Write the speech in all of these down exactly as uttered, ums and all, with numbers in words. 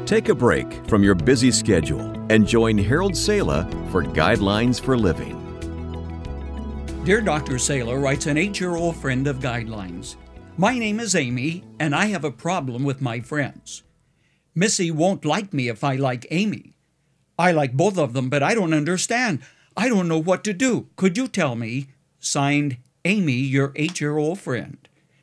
Take a break from your busy schedule and join Harold Sala for Guidelines for Living. Dear Doctor Sala writes an eight-year-old friend of Guidelines. My name is Amy, and I have a problem with my friends. Missy won't like me if I like Amy. I like both of them, but I don't understand. I don't know what to do. Could you tell me? Signed, Amy, your eight-year-old friend.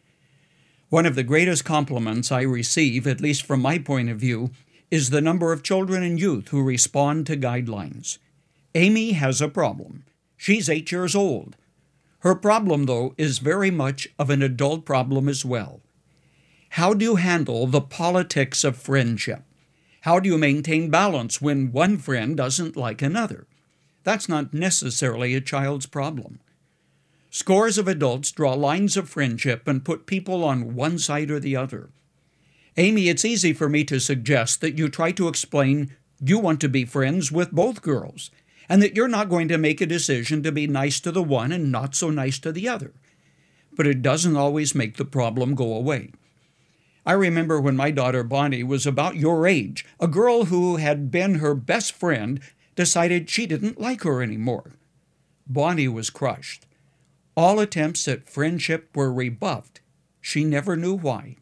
One of the greatest compliments I receive, at least from my point of view, is the number of children and youth who respond to Guidelines. Amy has a problem. She's eight years old. Her problem, though, is very much of an adult problem as well. How do you handle the politics of friendship? How do you maintain balance when one friend doesn't like another? That's not necessarily a child's problem. Scores of adults draw lines of friendship and put people on one side or the other. Amy, it's easy for me to suggest that you try to explain you want to be friends with both girls, and that you're not going to make a decision to be nice to the one and not so nice to the other. But it doesn't always make the problem go away. I remember when my daughter Bonnie was about your age, a girl who had been her best friend decided she didn't like her anymore. Bonnie was crushed. All attempts at friendship were rebuffed. She never knew why.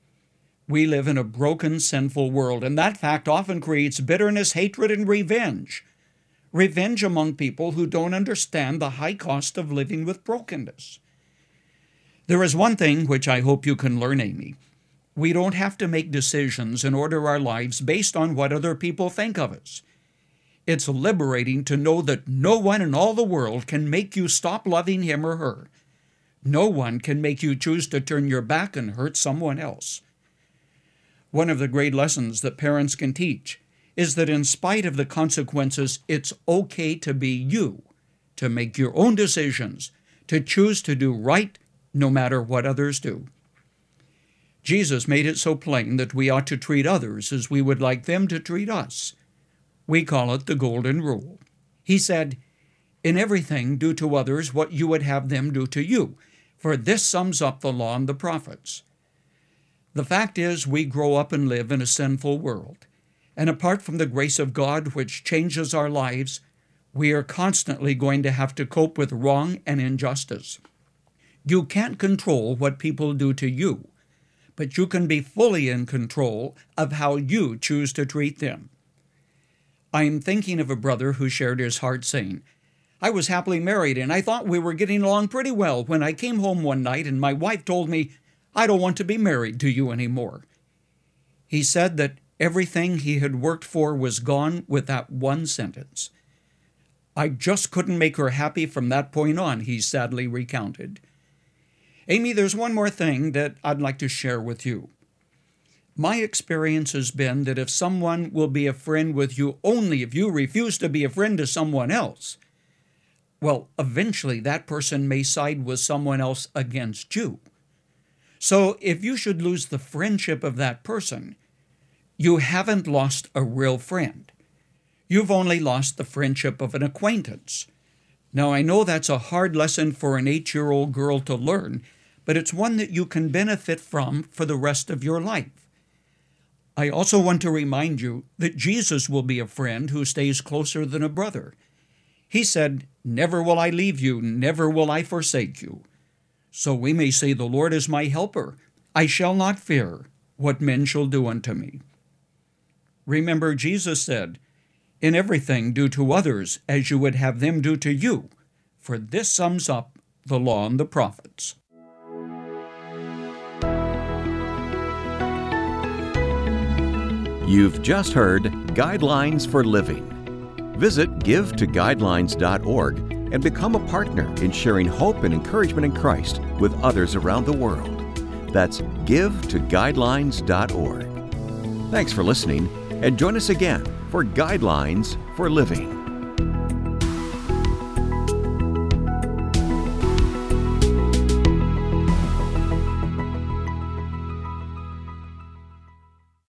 We live in a broken, sinful world, and that fact often creates bitterness, hatred, and revenge. Revenge among people who don't understand the high cost of living with brokenness. There is one thing which I hope you can learn, Amy. We don't have to make decisions and order our lives based on what other people think of us. It's liberating to know that no one in all the world can make you stop loving him or her. No one can make you choose to turn your back and hurt someone else. One of the great lessons that parents can teach is that in spite of the consequences, it's okay to be you, to make your own decisions, to choose to do right no matter what others do. Jesus made it so plain that we ought to treat others as we would like them to treat us. We call it the Golden Rule. He said, "In everything do to others what you would have them do to you, for this sums up the law and the prophets." The fact is, we grow up and live in a sinful world, and apart from the grace of God which changes our lives, we are constantly going to have to cope with wrong and injustice. You can't control what people do to you, but you can be fully in control of how you choose to treat them. I am thinking of a brother who shared his heart saying, "I was happily married and I thought we were getting along pretty well when I came home one night and my wife told me, 'I don't want to be married to you anymore.'" He said that everything he had worked for was gone with that one sentence. "I just couldn't make her happy from that point on," he sadly recounted. Amy, there's one more thing that I'd like to share with you. My experience has been that if someone will be a friend with you only if you refuse to be a friend to someone else, well, eventually that person may side with someone else against you. So if you should lose the friendship of that person, you haven't lost a real friend. You've only lost the friendship of an acquaintance. Now, I know that's a hard lesson for an eight-year-old girl to learn, but it's one that you can benefit from for the rest of your life. I also want to remind you that Jesus will be a friend who stays closer than a brother. He said, "Never will I leave you, never will I forsake you." So we may say, "The Lord is my helper. I shall not fear what men shall do unto me." Remember, Jesus said, "In everything do to others as you would have them do to you, for this sums up the law and the prophets." You've just heard Guidelines for Living. Visit give to guidelines dot org and become a partner in sharing hope and encouragement in Christ with others around the world. That's give to guidelines dot org. Thanks for listening, and join us again for Guidelines for Living.